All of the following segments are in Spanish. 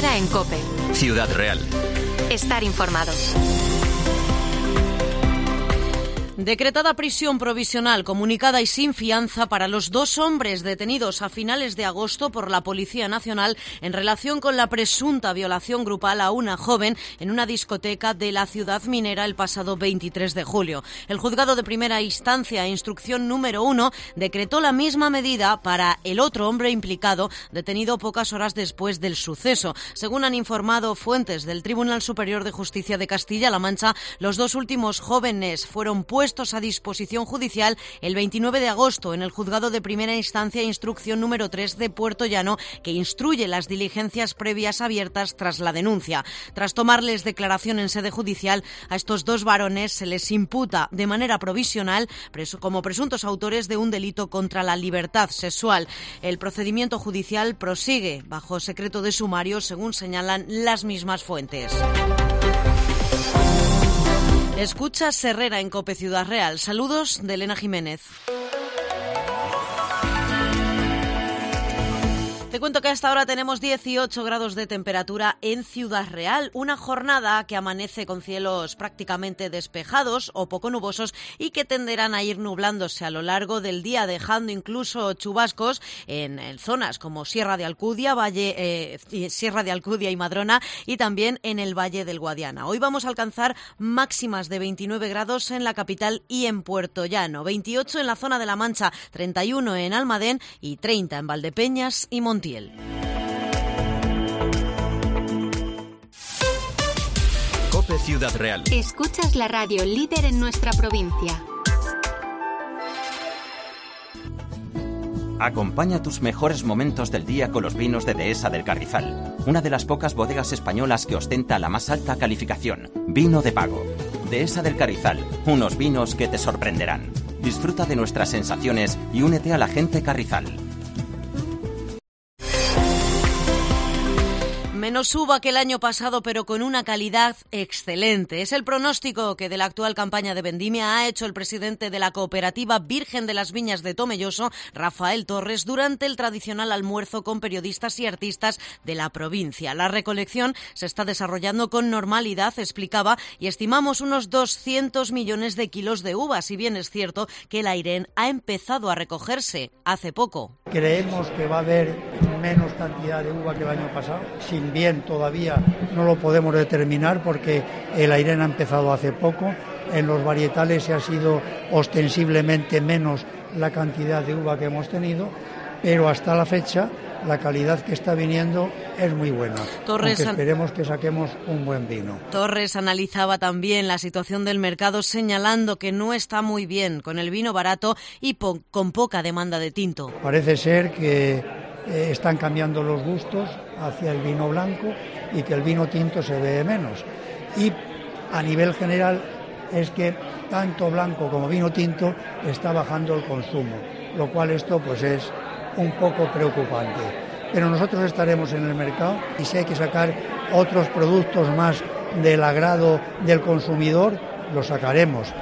Herrera en COPE. Ciudad Real. Estar informado. Decretada prisión provisional, comunicada y sin fianza para los 2 hombres detenidos a finales de agosto por la Policía Nacional en relación con la presunta violación grupal a una joven en una discoteca de la ciudad minera el pasado 23 de julio. El juzgado de primera instancia, instrucción número 1, decretó la misma medida para el otro hombre implicado, detenido pocas horas después del suceso. Según han informado fuentes del Tribunal Superior de Justicia de Castilla-La Mancha, los 2 últimos jóvenes fueron puestos a disposición judicial el 29 de agosto en el juzgado de primera instancia instrucción número 3 de Puerto Llano, que instruye las diligencias previas abiertas tras la denuncia. Tras tomarles declaración en sede judicial, a estos 2 varones se les imputa de manera provisional como presuntos autores de un delito contra la libertad sexual. El procedimiento judicial prosigue bajo secreto de sumario, según señalan las mismas fuentes. Escuchas Herrera en COPE Ciudad Real. Saludos de Elena Jiménez. Te cuento que hasta ahora tenemos 18 grados de temperatura en Ciudad Real, una jornada que amanece con cielos prácticamente despejados o poco nubosos y que tenderán a ir nublándose a lo largo del día, dejando incluso chubascos en zonas como Sierra de Alcudia, Sierra de Alcudia y Madrona, y también en el Valle del Guadiana. Hoy vamos a alcanzar máximas de 29 grados en la capital y en Puerto Llano, 28 en la zona de La Mancha, 31 en Almadén y 30 en Valdepeñas y Montiel. COPE Ciudad Real. Escuchas la radio líder en nuestra provincia. Acompaña tus mejores momentos del día con los vinos de Dehesa del Carrizal, una de las pocas bodegas españolas que ostenta la más alta calificación, vino de pago. Dehesa del Carrizal, unos vinos que te sorprenderán. Disfruta de nuestras sensaciones y únete a la gente Carrizal. Menos uva que el año pasado, pero con una calidad excelente. Es el pronóstico que de la actual campaña de vendimia ha hecho el presidente de la cooperativa Virgen de las Viñas de Tomelloso, Rafael Torres, durante el tradicional almuerzo con periodistas y artistas de la provincia. La recolección se está desarrollando con normalidad, explicaba, y estimamos unos 200 millones de kilos de uva, si bien es cierto que el Airén ha empezado a recogerse hace poco. Creemos que va a haber menos cantidad de uva que el año pasado, sin bien todavía no lo podemos determinar porque el Airén ha empezado hace poco. En los varietales se ha sido ostensiblemente menos la cantidad de uva que hemos tenido, pero hasta la fecha la calidad que está viniendo es muy buena. Esperemos que saquemos un buen vino. Torres analizaba también la situación del mercado, señalando que no está muy bien con el vino barato y con poca demanda de tinto. Parece ser que están cambiando los gustos hacia el vino blanco y que el vino tinto se ve menos. Y a nivel general es que tanto blanco como vino tinto está bajando el consumo, lo cual esto pues es un poco preocupante. Pero nosotros estaremos en el mercado y si hay que sacar otros productos más del agrado del consumidor, los sacaremos.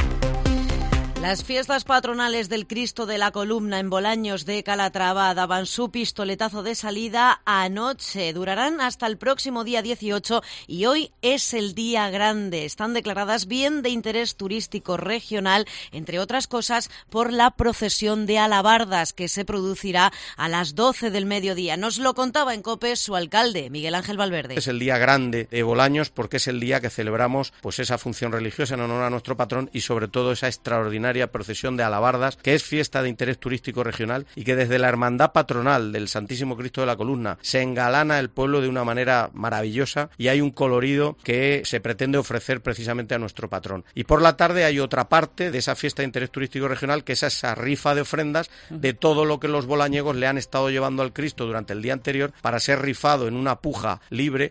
Las fiestas patronales del Cristo de la Columna en Bolaños de Calatrava daban su pistoletazo de salida anoche. Durarán hasta el próximo día 18 y hoy es el día grande. Están declaradas bien de interés turístico regional, entre otras cosas, por la procesión de alabardas que se producirá a las 12 del mediodía. Nos lo contaba en COPE su alcalde, Miguel Ángel Valverde. Es el día grande de Bolaños porque es el día que celebramos pues esa función religiosa en honor a nuestro patrón y sobre todo esa extraordinaria procesión de alabardas, que es fiesta de interés turístico regional y que desde la Hermandad Patronal del Santísimo Cristo de la Columna se engalana el pueblo de una manera maravillosa y hay un colorido que se pretende ofrecer precisamente a nuestro patrón. Y por la tarde hay otra parte de esa fiesta de interés turístico regional, que es esa rifa de ofrendas de todo lo que los bolañegos le han estado llevando al Cristo durante el día anterior para ser rifado en una puja libre.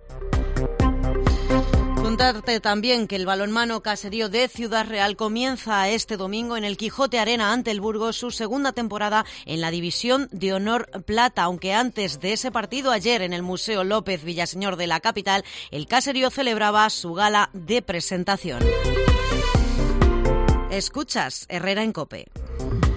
Contarte también que el balonmano Caserío de Ciudad Real comienza este domingo en el Quijote Arena ante el Burgos su segunda temporada en la División de Honor Plata, aunque antes de ese partido ayer en el Museo López Villaseñor de la capital, el Caserío celebraba su gala de presentación. Escuchas Herrera en COPE.